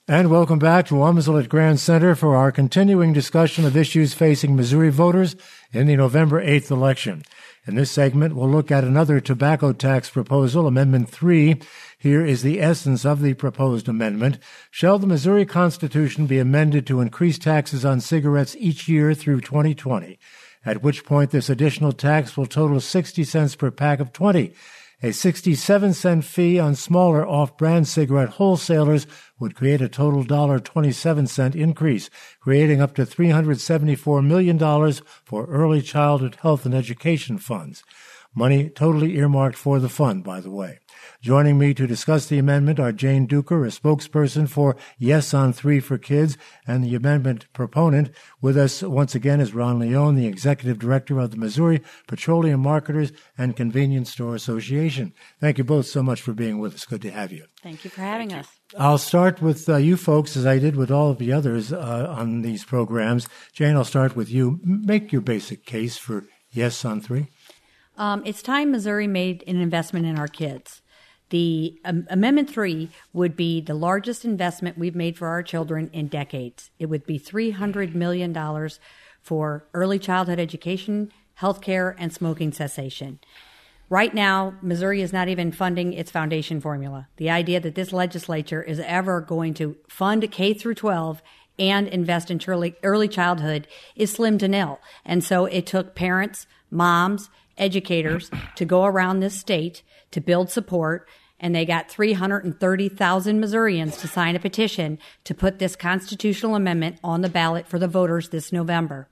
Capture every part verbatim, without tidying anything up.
And welcome back to Wamslett at Grand Center for our continuing discussion of issues facing Missouri voters in the November eighth election. In this segment, we'll look at another tobacco tax proposal, Amendment three. Here is the essence of the proposed amendment. Shall the Missouri Constitution be amended to increase taxes on cigarettes each year through twenty twenty, at which point this additional tax will total sixty cents per pack of twenty. A sixty-seven cent fee on smaller off-brand cigarette wholesalers would create a total one dollar and twenty-seven cents increase, creating up to three hundred seventy-four million dollars for early childhood health and education funds. Money totally earmarked for the fund, by the way. Joining me to discuss the amendment are Jane Duker, a spokesperson for Yes on three for Kids, and the amendment proponent. With us once again is Ron Leone, the executive director of the Missouri Petroleum Marketers and Convenience Store Association. Thank you both so much for being with us. Good to have you. Thank you for having us. I'll start with uh, you folks, as I did with all of the others uh, on these programs. Jane, I'll start with you. Make your basic case for Yes on three. Um, it's time Missouri made an investment in our kids. The um, Amendment three would be the largest investment we've made for our children in decades. It would be three hundred million dollars for early childhood education, health care, and smoking cessation. Right now, Missouri is not even funding its foundation formula. The idea that this legislature is ever going to fund K through twelve and invest in early, early childhood is slim to nil. And so it took parents, moms, educators to go around this state to build support, and they got three hundred thirty thousand Missourians to sign a petition to put this constitutional amendment on the ballot for the voters this November.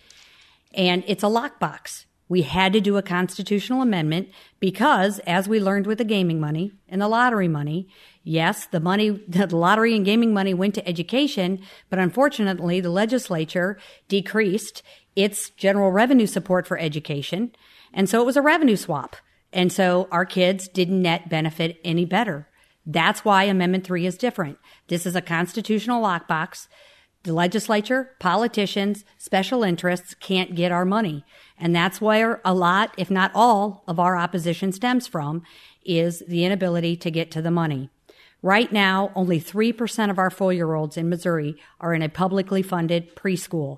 And it's a lockbox. We had to do a constitutional amendment because, as we learned with the gaming money and the lottery money, yes, the money, the lottery and gaming money went to education, but unfortunately the legislature decreased its general revenue support for education. And so it was a revenue swap. And so our kids didn't net benefit any better. That's why Amendment three is different. This is a constitutional lockbox. The legislature, politicians, special interests can't get our money. And that's where a lot, if not all, of our opposition stems from, is the inability to get to the money. Right now, only three percent of our four-year-olds in Missouri are in a publicly funded preschool.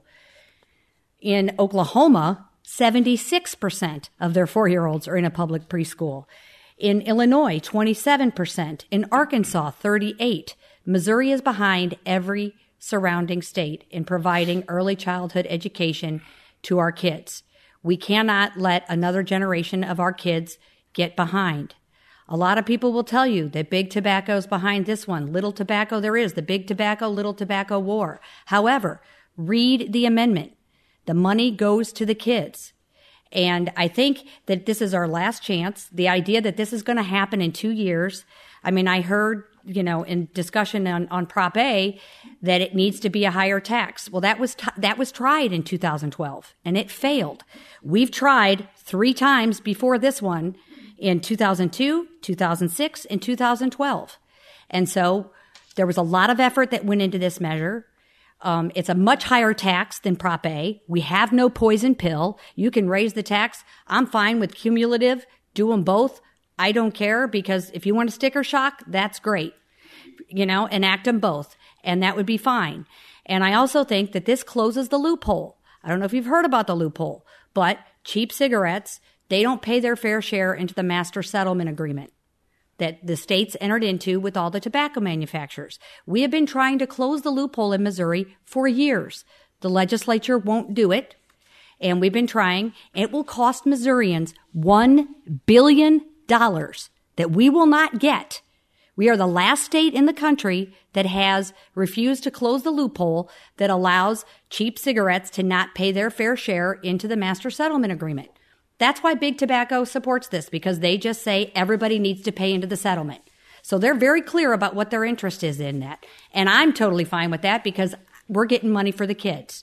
In Oklahoma, seventy-six percent of their four-year-olds are in a public preschool. In Illinois, twenty-seven percent. In Arkansas, thirty-eight. Missouri is behind every surrounding state in providing early childhood education to our kids. We cannot let another generation of our kids get behind. A lot of people will tell you that big tobacco is behind this one. Little tobacco there is. The big tobacco, little tobacco war. However, read the amendment. The money goes to the kids. And I think that this is our last chance. The idea that this is going to happen in two years. I mean, I heard, you know, in discussion on, on Prop A that it needs to be a higher tax. Well, that was, t- that was tried in two thousand twelve and it failed. We've tried three times before this one in two thousand two, two thousand six, and two thousand twelve. And so there was a lot of effort that went into this measure. Um, it's a much higher tax than Prop A. We have no poison pill. You can raise the tax. I'm fine with cumulative. Do them both. I don't care, because if you want a sticker shock, that's great. You know, enact them both, and that would be fine. And I also think that this closes the loophole. I don't know if you've heard about the loophole, but cheap cigarettes, they don't pay their fair share into the master settlement agreement that the states entered into with all the tobacco manufacturers. We have been trying to close the loophole in Missouri for years. The legislature won't do it, and we've been trying. It will cost Missourians one billion dollars that we will not get. We are the last state in the country that has refused to close the loophole that allows cheap cigarettes to not pay their fair share into the master settlement agreement. That's why Big Tobacco supports this, because they just say everybody needs to pay into the settlement. So they're very clear about what their interest is in that. And I'm totally fine with that, because we're getting money for the kids.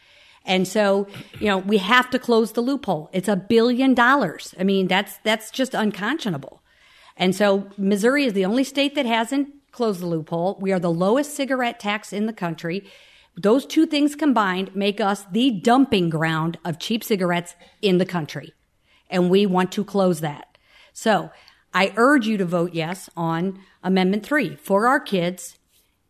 And so, you know, we have to close the loophole. It's a billion dollars. I mean, that's, that's just unconscionable. And so Missouri is the only state that hasn't closed the loophole. We are the lowest cigarette tax in the country. Those two things combined make us the dumping ground of cheap cigarettes in the country. And we want to close that. So I urge you to vote yes on Amendment three for our kids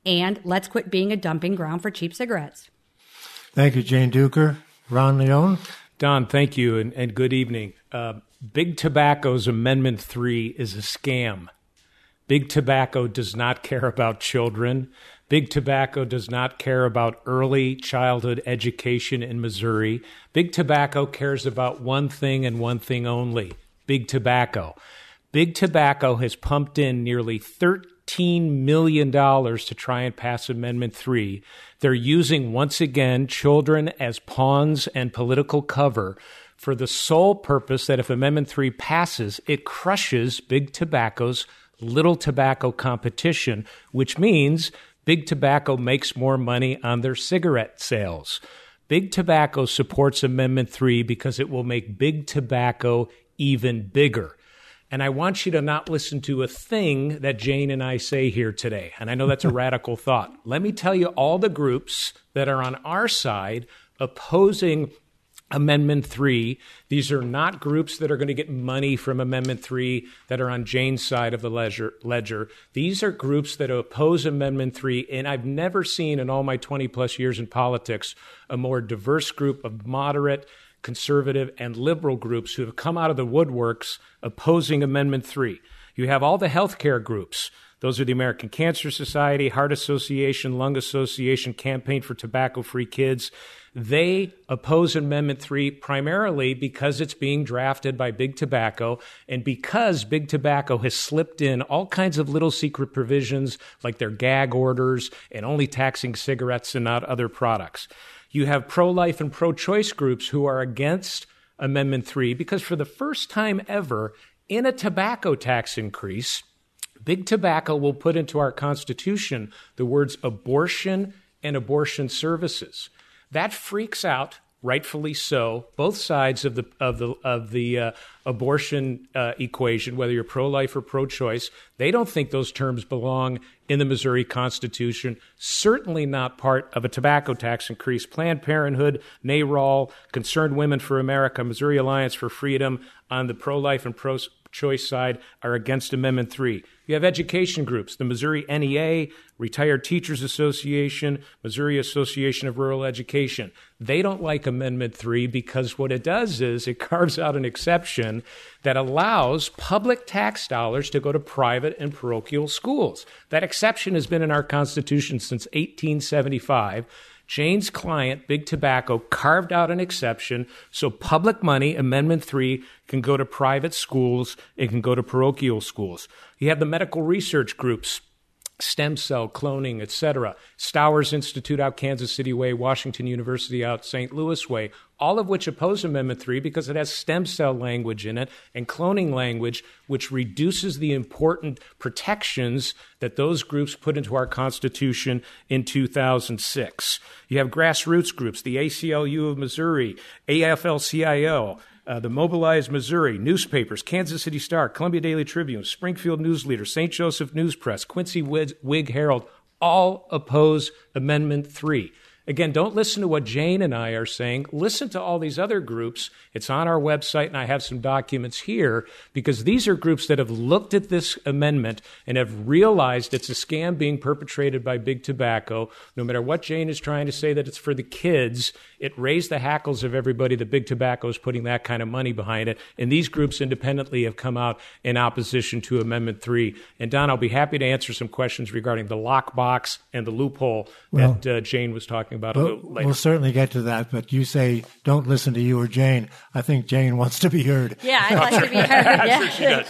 and let's quit being a dumping ground for cheap cigarettes. Thank you, Jane Duker. Ron Leone? Don, thank you, and, and good evening. Uh, Big Tobacco's Amendment three is a scam. Big Tobacco does not care about children. Big Tobacco does not care about early childhood education in Missouri. Big Tobacco cares about one thing and one thing only, Big Tobacco. Big Tobacco has pumped in nearly thirteen million dollars to try and pass Amendment three. They're using, once again, children as pawns and political cover for the sole purpose that if Amendment three passes, it crushes Big Tobacco's little tobacco competition, which means Big Tobacco makes more money on their cigarette sales. Big Tobacco supports Amendment three because it will make Big Tobacco even bigger. And I want you to not listen to a thing that Jane and I say here today. And I know that's a radical thought. Let me tell you all the groups that are on our side opposing Amendment three. These are not groups that are going to get money from Amendment three that are on Jane's side of the ledger. ledger. These are groups that oppose Amendment three, and I've never seen in all my twenty-plus years in politics a more diverse group of moderate, conservative, and liberal groups who have come out of the woodworks opposing Amendment three. You have all the healthcare groups. Those are the American Cancer Society, Heart Association, Lung Association, Campaign for Tobacco-Free Kids. They oppose Amendment three primarily because it's being drafted by Big Tobacco and because Big Tobacco has slipped in all kinds of little secret provisions like their gag orders and only taxing cigarettes and not other products. You have pro-life and pro-choice groups who are against Amendment three because for the first time ever in a tobacco tax increase, Big Tobacco will put into our Constitution the words abortion and abortion services. That freaks out, rightfully so, both sides of the of the of the uh, abortion uh, equation, whether you're pro-life or pro-choice. They don't think those terms belong in the Missouri Constitution. Certainly not part of a tobacco tax increase. Planned Parenthood, NARAL, Concerned Women for America, Missouri Alliance for Freedom on the pro-life and pro-choice side are against Amendment three. You have education groups, the Missouri N E A, Retired Teachers Association, Missouri Association of Rural Education. They don't like Amendment three because what it does is it carves out an exception that allows public tax dollars to go to private and parochial schools. That exception has been in our Constitution since eighteen seventy-five. Jane's client, Big Tobacco, carved out an exception so public money, Amendment three, can go to private schools, it can go to parochial schools. You have the medical research groups, stem cell, cloning, et cetera. Stowers Institute out Kansas City way, Washington University out Saint Louis way, all of which oppose Amendment three because it has stem cell language in it and cloning language, which reduces the important protections that those groups put into our Constitution in two thousand six. You have grassroots groups, the A C L U of Missouri, A F L C I O, Uh, the Mobilized Missouri, newspapers, Kansas City Star, Columbia Daily Tribune, Springfield News Leader, Saint Joseph News Press, Quincy Whig Herald, all oppose Amendment three. Again, don't listen to what Jane and I are saying. Listen to all these other groups. It's on our website, and I have some documents here, because these are groups that have looked at this amendment and have realized it's a scam being perpetrated by Big Tobacco. No matter what Jane is trying to say that it's for the kids, it raised the hackles of everybody that Big Tobacco is putting that kind of money behind it. And these groups independently have come out in opposition to Amendment three. And Don, I'll be happy to answer some questions regarding the lockbox and the loophole well, that uh, Jane was talking about we'll, a little later. We'll certainly get to that, but you say don't listen to you or Jane. I think Jane wants to be heard. Yeah, I'd like to be heard. Yeah. Sure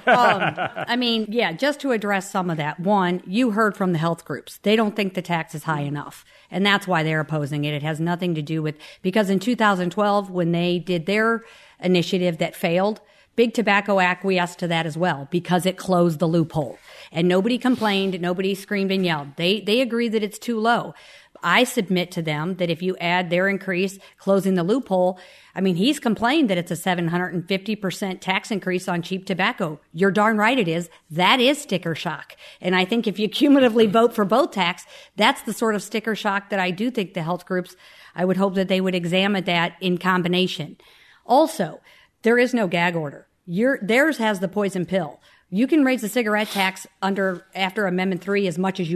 um, I mean, yeah, just to address some of that. One, you heard from the health groups. They don't think the tax is high enough, and that's why they're opposing it. It has nothing to do with, because in two thousand twelve, when they did their initiative that failed, Big Tobacco acquiesced to that as well because it closed the loophole. And nobody complained, nobody screamed and yelled. They they agree that it's too low. I submit to them that if you add their increase, closing the loophole, I mean, he's complained that it's a seven hundred fifty percent tax increase on cheap tobacco. You're darn right it is. That is sticker shock. And I think if you cumulatively vote for both tax, that's the sort of sticker shock that I do think the health groups, I would hope that they would examine that in combination. Also, there is no gag order. Your, theirs has the poison pill. You can raise the cigarette tax under after Amendment three as much as you want.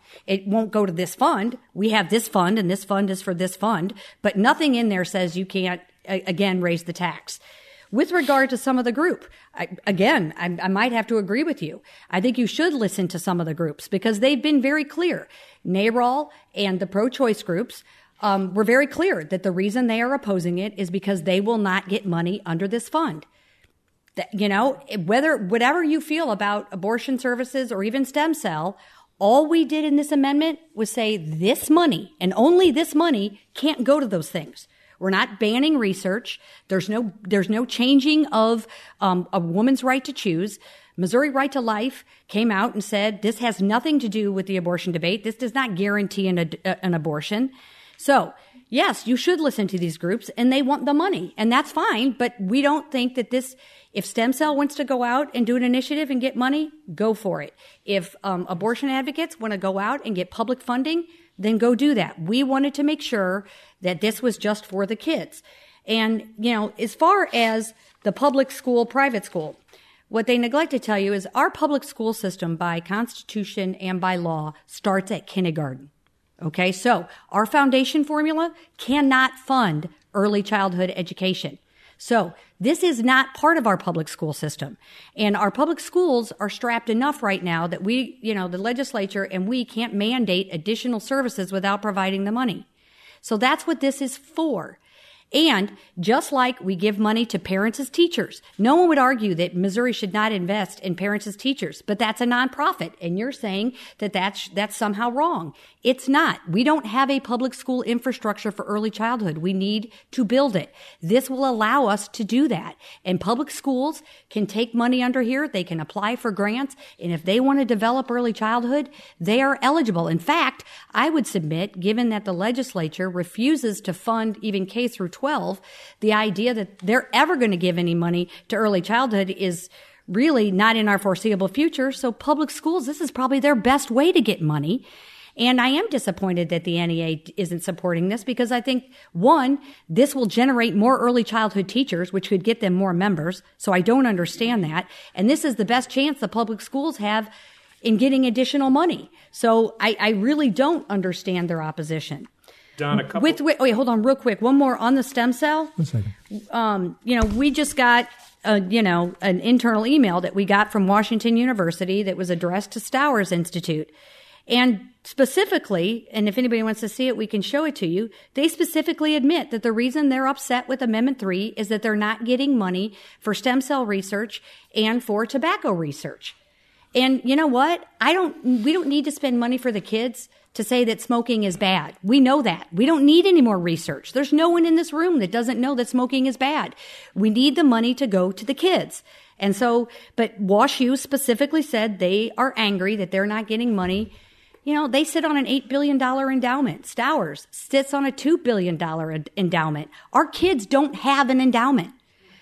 It won't go to this fund. We have this fund, and this fund is for this fund, but nothing in there says you can't, again, raise the tax. With regard to some of the group, I, again, I, I might have to agree with you. I think you should listen to some of the groups because they've been very clear. NARAL and the pro-choice groups um, were very clear that the reason they are opposing it is because they will not get money under this fund. That, you know, whether whatever you feel about abortion services or even stem cell, all we did in this amendment was say this money and only this money can't go to those things. We're not banning research. There's no there's no changing of um, a woman's right to choose. Missouri Right to Life came out and said this has nothing to do with the abortion debate. This does not guarantee an, an abortion. So, yes, you should listen to these groups, and they want the money, and that's fine. But we don't think that this, if Stem Cell wants to go out and do an initiative and get money, go for it. If um, abortion advocates want to go out and get public funding, then go do that. We wanted to make sure that this was just for the kids. And, you know, as far as the public school, private school, what they neglect to tell you is our public school system by constitution and by law starts at kindergarten. Okay, so our foundation formula cannot fund early childhood education. So this is not part of our public school system. And our public schools are strapped enough right now that we, you know, the legislature and we can't mandate additional services without providing the money. So that's what this is for. And just like we give money to parents as teachers, no one would argue that Missouri should not invest in parents as teachers, but that's a nonprofit. And you're saying that that's, that's somehow wrong. It's not. We don't have a public school infrastructure for early childhood. We need to build it. This will allow us to do that. And public schools can take money under here. They can apply for grants. And if they want to develop early childhood, they are eligible. In fact, I would submit, given that the legislature refuses to fund even K through twelve, the idea that they're ever going to give any money to early childhood is really not in our foreseeable future. So public schools, this is probably their best way to get money. And I am disappointed that the N E A isn't supporting this because I think, one, this will generate more early childhood teachers, which could get them more members. So I don't understand that. And this is the best chance the public schools have in getting additional money. So I, I really don't understand their opposition. Don, a couple. With, wait, wait, hold on real quick. One more on the stem cell. One second. Um, you know, we just got, a, you know, an internal email that we got from Washington University that was addressed to Stowers Institute. And specifically, and if anybody wants to see it, we can show it to you. They specifically admit that the reason they're upset with Amendment three is that they're not getting money for stem cell research and for tobacco research. And you know what? I don't, we don't need to spend money for the kids to say that smoking is bad. We know that. We don't need any more research. There's no one in this room that doesn't know that smoking is bad. We need the money to go to the kids. And so, but WashU specifically said they are angry that they're not getting money. You know, they sit on an eight billion dollars endowment. Stowers sits on a two billion dollars endowment. Our kids don't have an endowment.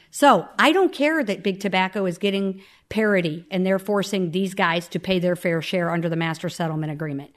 So I don't care that Big Tobacco is getting parity and they're forcing these guys to pay their fair share under the Master Settlement Agreement.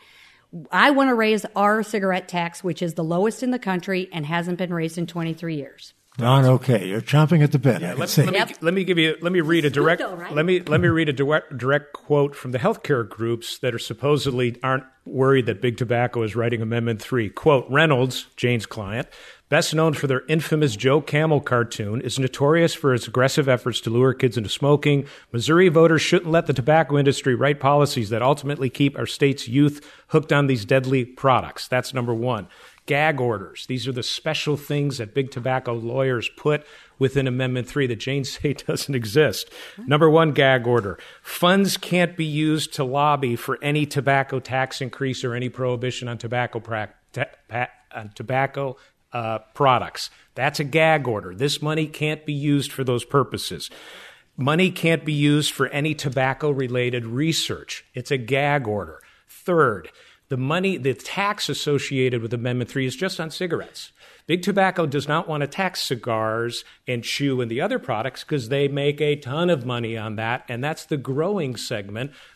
I want to raise our cigarette tax, which is the lowest in the country and hasn't been raised in twenty-three years. Don, okay, you're chomping at the bit. Yeah, I can let, see. let, Yep. me, let me give you. Let me read a direct. though, right? Let me let me read a direct, direct quote from the healthcare groups that are supposedly aren't worried that Big Tobacco is writing Amendment three. Quote: Reynolds, Jane's client, best known for their infamous Joe Camel cartoon, is notorious for its aggressive efforts to lure kids into smoking. Missouri voters shouldn't let the tobacco industry write policies that ultimately keep our state's youth hooked on these deadly products. That's number one. Gag orders. These are the special things that Big Tobacco lawyers put within Amendment three that Jane say doesn't exist. Number one gag order. Funds can't be used to lobby for any tobacco tax increase or any prohibition on tobacco pra- ta- pa- on tobacco uh, products. That's a gag order. This money can't be used for those purposes. Money can't be used for any tobacco-related research. It's a gag order. Third, the money, the tax associated with Amendment three is just on cigarettes. Big Tobacco does not want to tax cigars and chew and the other products because they make a ton of money on that, and that's the growing segment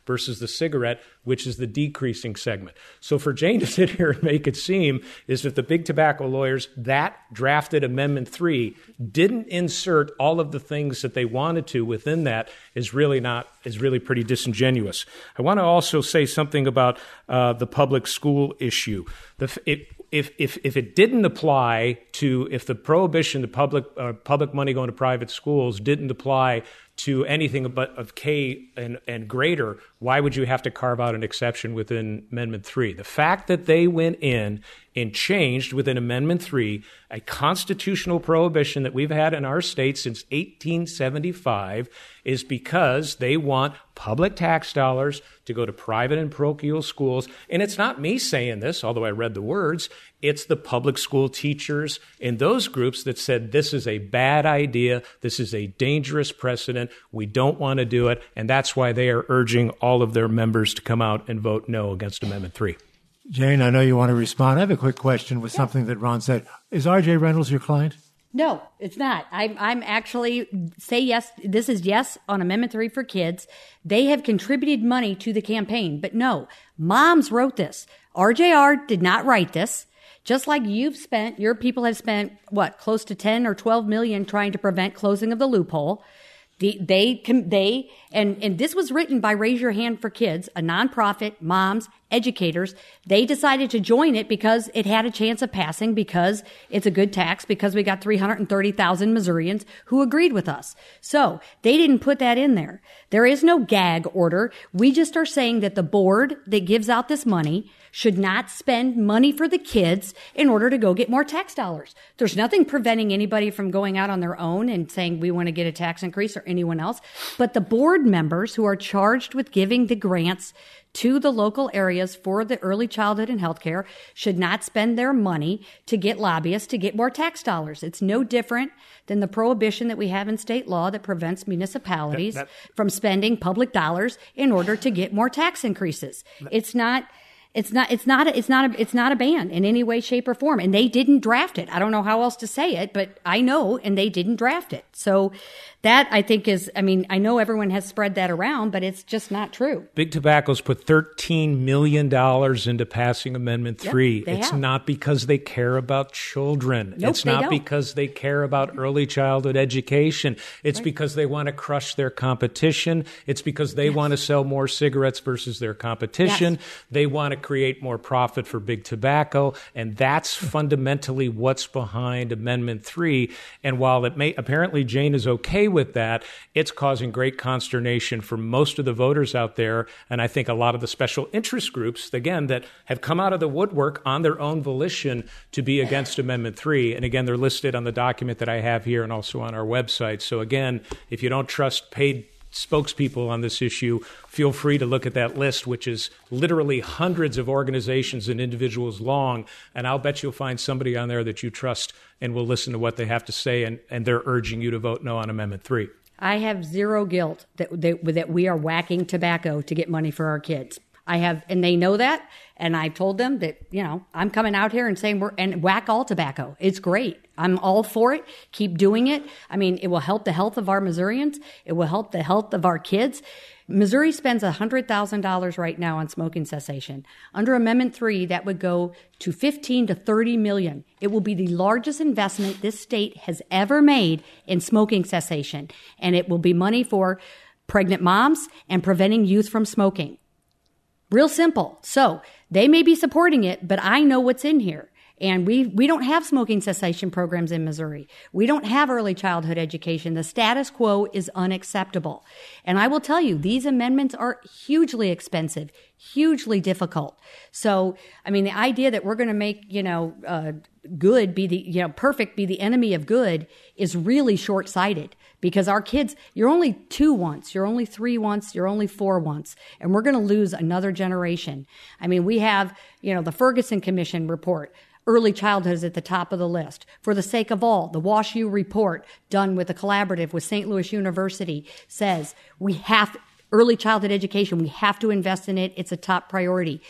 versus the cigarette, which is the decreasing segment. So for Jane to sit here and make it seem as if the big tobacco lawyers that drafted Amendment three didn't insert all of the things that they wanted to within that is really not, is really pretty disingenuous. I want to also say something about uh, the public school issue. The, it, If, if if it didn't apply to, if the prohibition to public uh, public money going to private schools didn't apply to anything but of K and, and greater, why would you have to carve out an exception within Amendment three? The fact that they went in and changed within Amendment three a constitutional prohibition that we've had in our state since eighteen seventy-five is because they want public tax dollars to go to private and parochial schools. And it's not me saying this, although I read the words. It's the public school teachers in those groups that said this is a bad idea, this is a dangerous precedent, we don't want to do it, and that's why they are urging all of their members to come out and vote no against Amendment three. Jane, I know you want to respond. I have a quick question with something that Ron said. Is R J Reynolds your client? No, it's not. I'm, I'm actually say yes. This is yes on Amendment three for kids. They have contributed money to the campaign, but no, moms wrote this. R J R did not write this. Just like you've spent, your people have spent, what, close to ten or twelve million trying to prevent closing of the loophole. The, they, they, and, and this was written by Raise Your Hand for Kids, a nonprofit, moms, educators. They decided to join it because it had a chance of passing, because it's a good tax, because we got three hundred thirty thousand Missourians who agreed with us. So they didn't put that in there. There is no gag order. We just are saying that the board that gives out this money should not spend money for the kids in order to go get more tax dollars. There's nothing preventing anybody from going out on their own and saying we want to get a tax increase, or anyone else. But the board members who are charged with giving the grants to the local areas for the early childhood and healthcare should not spend their money to get lobbyists to get more tax dollars. It's no different than the prohibition that we have in state law that prevents municipalities that, that, from spending public dollars in order to get more tax increases. That, it's not... It's not, it's not, a, it's not a, it's not a ban in any way, shape, or form. And they didn't draft it. I don't know how else to say it, but I know, and they didn't draft it. So that, I think, is, I mean, I know everyone has spread that around, but it's just not true. Big Tobacco's put thirteen million dollars into passing Amendment three. Yep, it's have. not because they care about children. Nope, it's they not don't. because they care about early childhood education. It's right. because they want to crush their competition. It's because they yes. want to sell more cigarettes versus their competition. Yes. They want to create more profit for Big Tobacco. And that's fundamentally what's behind Amendment three. And while it may, apparently Jane is okay with that, it's causing great consternation for most of the voters out there. And I think a lot of the special interest groups, again, that have come out of the woodwork on their own volition to be against Amendment three. And again, they're listed on the document that I have here and also on our website. So again, if you don't trust paid spokespeople on this issue, feel free to look at that list, which is literally hundreds of organizations and individuals long. And I'll bet you'll find somebody on there that you trust and will listen to what they have to say. And, and they're urging you to vote no on Amendment three. I have zero guilt that, that that we are whacking tobacco to get money for our kids. I have, and they know that. And I told them that, you know, I'm coming out here and saying we're, and whack all tobacco. It's great. I'm all for it. Keep doing it. I mean, it will help the health of our Missourians. It will help the health of our kids. Missouri spends one hundred thousand dollars right now on smoking cessation. Under Amendment three, that would go to fifteen to thirty million. It will be the largest investment this state has ever made in smoking cessation. And it will be money for pregnant moms and preventing youth from smoking. Real simple. So they may be supporting it, but I know what's in here. And we we don't have smoking cessation programs in Missouri. We don't have early childhood education. The status quo is unacceptable. And I will tell you, these amendments are hugely expensive, hugely difficult. So, I mean, the idea that we're going to make, you know, uh, good be the, you know, perfect be the enemy of good is really short-sighted. Because our kids, you're only two once, you're only three once, you're only four once, and we're going to lose another generation. I mean, we have, you know, the Ferguson Commission report. Early childhood is at the top of the list. For the Sake of All, the WashU report done with a collaborative with Saint Louis University says we have early childhood education. We have to invest in it. It's a top priority.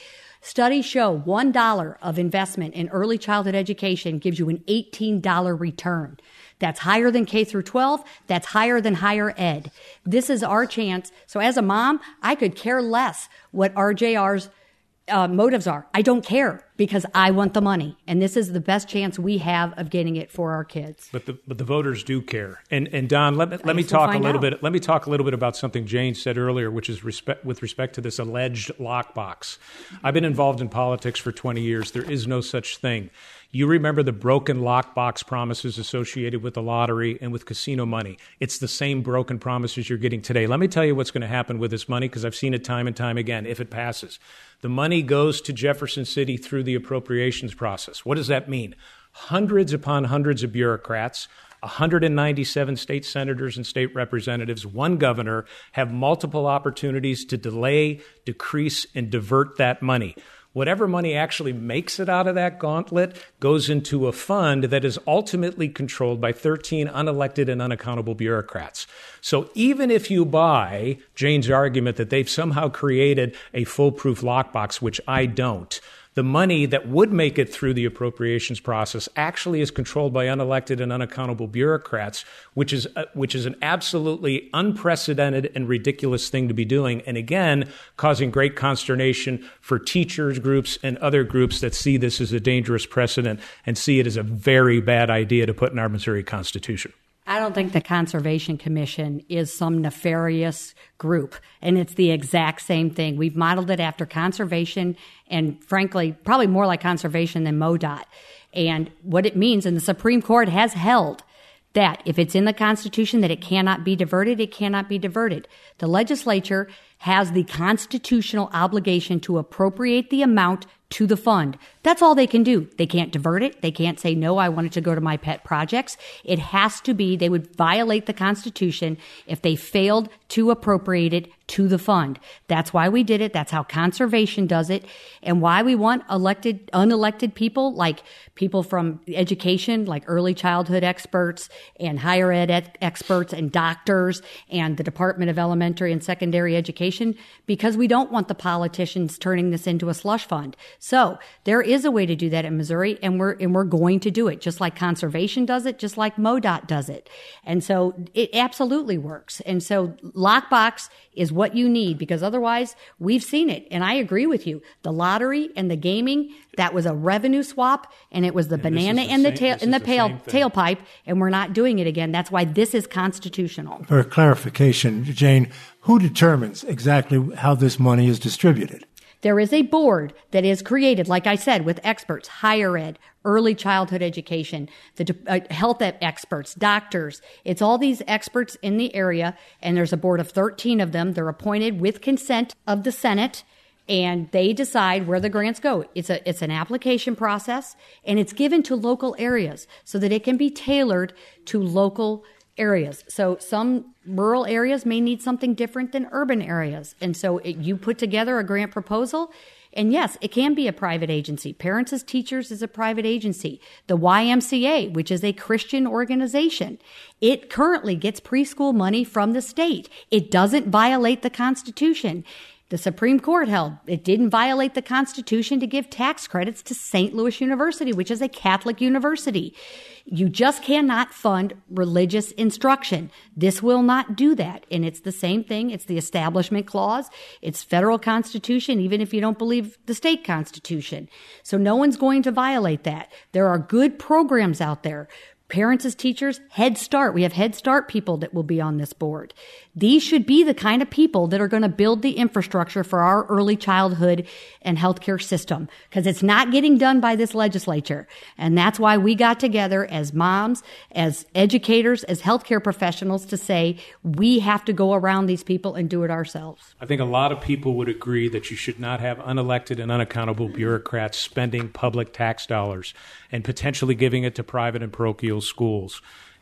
Studies show one dollar of investment in early childhood education gives you an eighteen dollars return. That's higher than K through twelve. That's higher than higher ed. This is our chance. So as a mom, I could care less what R J R's uh, motives are. I don't care because I want the money. And this is the best chance we have of getting it for our kids. But the but the voters do care. And and Don, let me let me talk a little out. bit let me talk a little bit about something Jane said earlier, which is respect with respect to this alleged lockbox. I've been involved in politics for twenty years. There is no such thing. You remember the broken lockbox promises associated with the lottery and with casino money. It's the same broken promises you're getting today. Let me tell you what's going to happen with this money, because I've seen it time and time again, if it passes. The money goes to Jefferson City through the appropriations process. What does that mean? Hundreds upon hundreds of bureaucrats, one hundred ninety-seven state senators and state representatives, one governor, have multiple opportunities to delay, decrease, and divert that money. Whatever money actually makes it out of that gauntlet goes into a fund that is ultimately controlled by thirteen unelected and unaccountable bureaucrats. So even if you buy Jane's argument that they've somehow created a foolproof lockbox, which I don't, the money that would make it through the appropriations process actually is controlled by unelected and unaccountable bureaucrats, which is uh, which is an absolutely unprecedented and ridiculous thing to be doing, and again, causing great consternation for teachers groups and other groups that see this as a dangerous precedent and see it as a very bad idea to put in our Missouri Constitution. I don't think the Conservation Commission is some nefarious group, and it's the exact same thing. We've modeled it after conservation, and frankly, probably more like conservation than MoDOT. And what it means, and the Supreme Court has held that if it's in the Constitution that it cannot be diverted, it cannot be diverted. The legislature has the constitutional obligation to appropriate the amount to the fund. That's all they can do. They can't divert it. They can't say, no, I want it to go to my pet projects. It has to be, they would violate the Constitution if they failed to appropriate it to the fund. That's why we did it. That's how conservation does it. And why we want elected, unelected people, like people from education, like early childhood experts and higher ed, ed experts and doctors and the Department of Elementary and Secondary Education, because we don't want the politicians turning this into a slush fund. So there is a way to do that in Missouri, and we're and we're going to do it, just like conservation does it, just like MoDOT does it. And so it absolutely works. And so lockbox is what you need, because otherwise we've seen it. And I agree with you. The lottery and the gaming, that was a revenue swap, and it was the and banana in the, tail, in the, the tail, tailpipe, and we're not doing it again. That's why this is constitutional. For clarification, Jane, who determines exactly how this money is distributed? There is a board that is created, like I said, with experts, higher ed, early childhood education, the uh, health experts, doctors. It's all these experts in the area, and there's a board of thirteen of them. They're appointed with consent of the Senate, and they decide where the grants go. It's a it's an application process, and it's given to local areas so that it can be tailored to local areas. So some rural areas may need something different than urban areas. And so it, you put together a grant proposal, and yes, it can be a private agency. Parents as Teachers is a private agency. The Y M C A, which is a Christian organization, it currently gets preschool money from the state. It doesn't violate the Constitution. The Supreme Court held it didn't violate the Constitution to give tax credits to Saint Louis University, which is a Catholic university. You just cannot fund religious instruction. This will not do that. And it's the same thing. It's the Establishment Clause. It's federal Constitution, even if you don't believe the state Constitution. So no one's going to violate that. There are good programs out there. Parents as Teachers, Head Start. We have Head Start people that will be on this board. These should be the kind of people that are going to build the infrastructure for our early childhood and healthcare system, because it's not getting done by this legislature. And that's why we got together as moms, as educators, as healthcare professionals to say we have to go around these people and do it ourselves. I think a lot of people would agree that you should not have unelected and unaccountable bureaucrats spending public tax dollars and potentially giving it to private and parochial schools.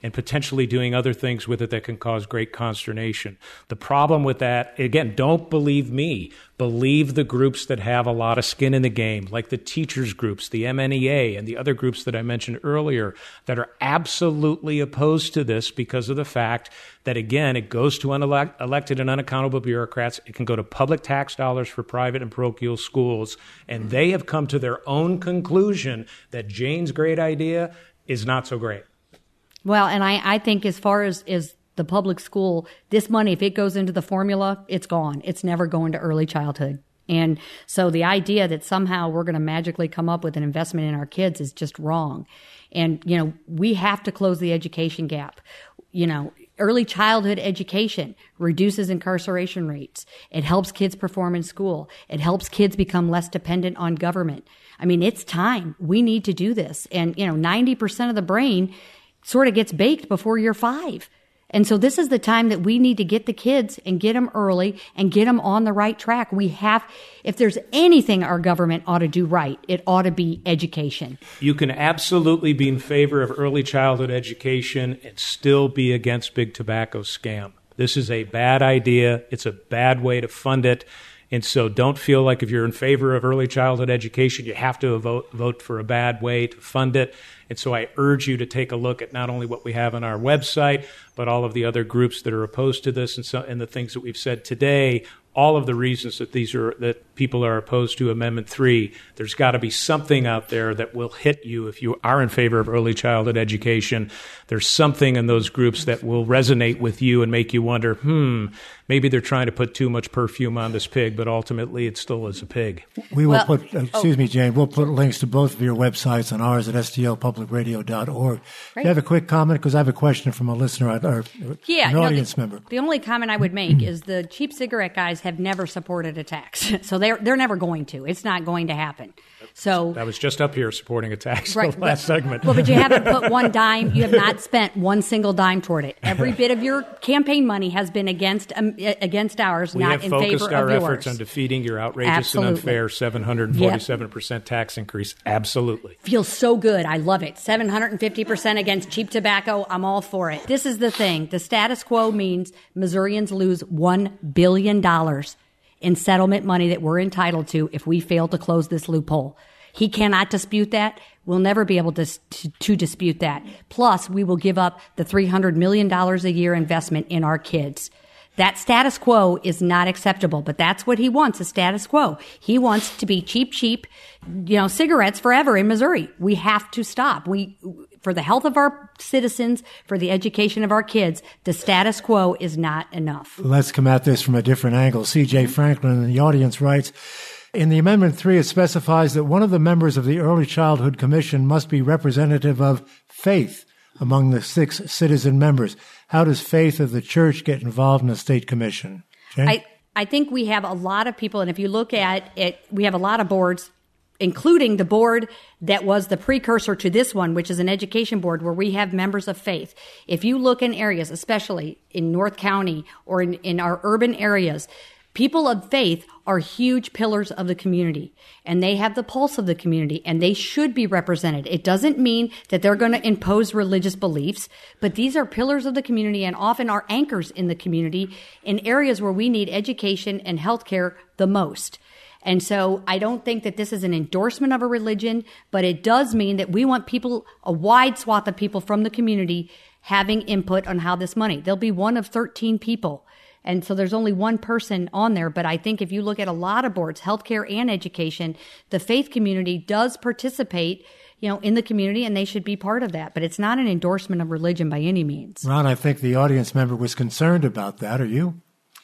and potentially doing other things with it that can cause great consternation. The problem with that, again, don't believe me. Believe the groups that have a lot of skin in the game, like the teachers groups, the M N E A, and the other groups that I mentioned earlier that are absolutely opposed to this because of the fact that, again, it goes to unelected and unaccountable bureaucrats. It can go to public tax dollars for private and parochial schools, and they have come to their own conclusion that Jane's great idea is not so great. Well, and I, I think as far as, as the public school, this money, if it goes into the formula, it's gone. It's never going to early childhood. And so the idea that somehow we're going to magically come up with an investment in our kids is just wrong. And, you know, we have to close the education gap. You know, early childhood education reduces incarceration rates. It helps kids perform in school. It helps kids become less dependent on government. I mean, it's time. We need to do this. And, you know, ninety percent of the brain sort of gets baked before you're five. And so this is the time that we need to get the kids and get them early and get them on the right track. We have, if there's anything our government ought to do right, it ought to be education. You can absolutely be in favor of early childhood education and still be against big tobacco scam. This is a bad idea. It's a bad way to fund it. And so don't feel like if you're in favor of early childhood education, you have to vote, vote for a bad way to fund it. And so I urge you to take a look at not only what we have on our website, but all of the other groups that are opposed to this and, so, and the things that we've said today, all of the reasons that these are that people are opposed to Amendment three. There's got to be something out there that will hit you if you are in favor of early childhood education. There's something in those groups that will resonate with you and make you wonder, hmm, maybe they're trying to put too much perfume on this pig, but ultimately it still is a pig. We will well, put, uh, excuse oh. me, Jane, we'll put links to both of your websites on ours at S T L public radio dot org. Right. Do you have a quick comment? Because I have a question from a listener or yeah, an no, audience the, member. The only comment I would make is the cheap cigarette guys have never supported a tax. So they're they're never going to. It's not going to happen. So I was just up here supporting a tax right, the last but, segment. Well, but you haven't put one dime. You have not spent one single dime toward it. Every bit of your campaign money has been against um, against ours, we not in favor of yours. We have focused our efforts on defeating your outrageous Absolutely. and unfair seven hundred forty-seven percent yep. tax increase. Absolutely. Feels so good. I love it. seven hundred fifty percent against cheap tobacco. I'm all for it. This is the thing. The status quo means Missourians lose one billion dollars in settlement money that we're entitled to if we fail to close this loophole. He cannot dispute that. We'll never be able to, to, to dispute that. Plus, we will give up the three hundred million dollars a year investment in our kids. That status quo is not acceptable, but that's what he wants, a status quo. He wants to be cheap, cheap, you know, cigarettes forever in Missouri. We have to stop. We, for the health of our citizens, for the education of our kids, the status quo is not enough. Let's come at this from a different angle. C J Franklin in the audience writes, in the Amendment three, it specifies that one of the members of the Early Childhood Commission must be representative of faith among the six citizen members. How does faith of the church get involved in a state commission? Jane? I, I think we have a lot of people, and if you look at it, we have a lot of boards, including the board that was the precursor to this one, which is an education board where we have members of faith. If you look in areas, especially in North County or in, in our urban areas, people of faith are huge pillars of the community, and they have the pulse of the community, and they should be represented. It doesn't mean that they're going to impose religious beliefs, but these are pillars of the community and often are anchors in the community in areas where we need education and healthcare the most. And so I don't think that this is an endorsement of a religion, but it does mean that we want people, a wide swath of people from the community having input on how this money. They'll be one of thirteen people. And so there's only one person on there. But I think if you look at a lot of boards, healthcare and education, the faith community does participate, you know, in the community, and they should be part of that. But it's not an endorsement of religion by any means. Ron, I think the audience member was concerned about that. Are you?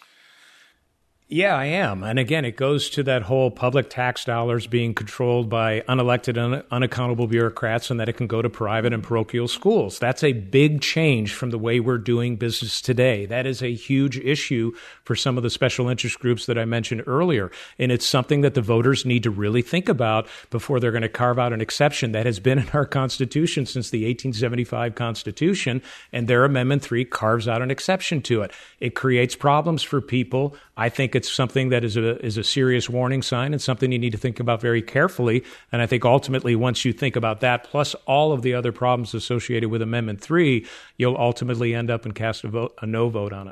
Yeah, I am. And again, it goes to that whole public tax dollars being controlled by unelected, un- unaccountable bureaucrats, and that it can go to private and parochial schools. That's a big change from the way we're doing business today. That is a huge issue for some of the special interest groups that I mentioned earlier. And it's something that the voters need to really think about before they're going to carve out an exception that has been in our Constitution since the eighteen seventy-five Constitution. And their Amendment three carves out an exception to it. It creates problems for people. I think it's something that is a is a serious warning sign and something you need to think about very carefully. And I think ultimately, once you think about that, plus all of the other problems associated with Amendment three, you'll ultimately end up and cast a vote, a no vote on it.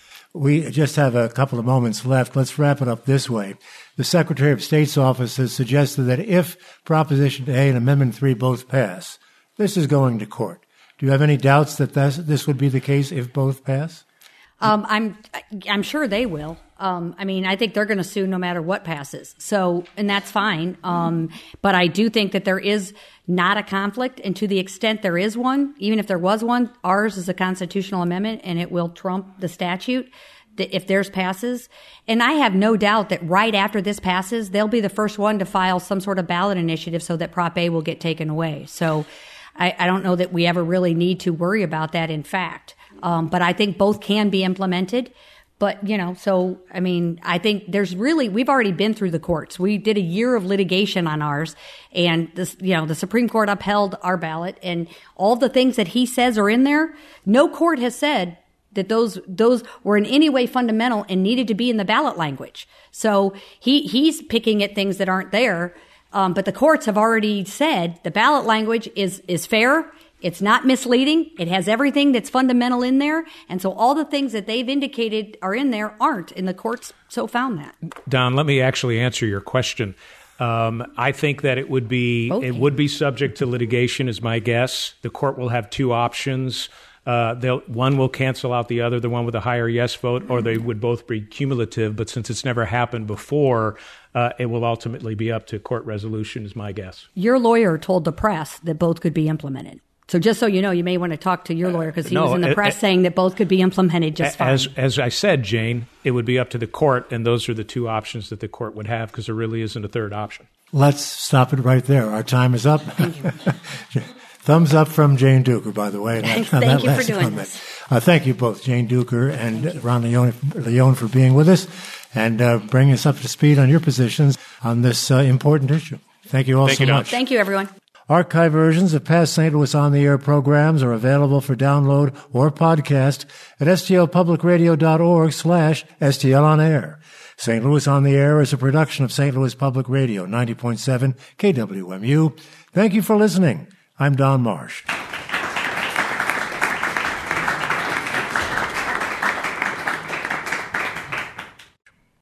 We just have a couple of moments left. Let's wrap it up this way. The Secretary of State's office has suggested that if Proposition A and Amendment three both pass, this is going to court. Do you have any doubts that this would be the case if both pass? Um, I'm I'm sure they will. Um, I mean, I think they're going to sue no matter what passes. So, and that's fine. Um, but I do think that there is not a conflict, and to the extent there is one, even if there was one, ours is a constitutional amendment, and it will trump the statute if theirs passes. And I have no doubt that right after this passes, they'll be the first one to file some sort of ballot initiative so that Prop A will get taken away. So I, I don't know that we ever really need to worry about that, in fact. Um, but I think both can be implemented. But, you know, so, I mean, I think there's really, we've already been through the courts. We did a year of litigation on ours, and this, you know, the Supreme Court upheld our ballot, and all the things that he says are in there. No court has said that those, those were in any way fundamental and needed to be in the ballot language. So he, he's picking at things that aren't there. Um, but the courts have already said the ballot language is, is fair. It's not misleading. It has everything that's fundamental in there. And so all the things that they've indicated are in there aren't, and the courts so found that. Don, let me actually answer your question. Um, I think that it would be okay. It would be subject to litigation, is my guess. The court will have two options. Uh, they'll, one will cancel out the other, the one with a higher yes vote, or they would both be cumulative. But since it's never happened before, uh, it will ultimately be up to court resolution, is my guess. Your lawyer told the press that both could be implemented. So just so you know, you may want to talk to your lawyer, because he uh, no, was in the uh, press uh, saying that both could be implemented just fine. As, as I said, Jane, it would be up to the court, and those are the two options that the court would have, because there really isn't a third option. Let's stop it right there. Our time is up. Thumbs up from Jane Duker, by the way. Thanks, thank that you for doing comment. this. Uh, thank you both, Jane Duker and Ron Leone, Leone, for being with us and uh, bringing us up to speed on your positions on this uh, important issue. Thank you all thank so you, much. Thank you, everyone. Archive versions of past Saint Louis On the Air programs are available for download or podcast at stlpublicradio.org slash STL On Air. Saint Louis On the Air is a production of Saint Louis Public Radio, ninety point seven K W M U. Thank you for listening. I'm Don Marsh.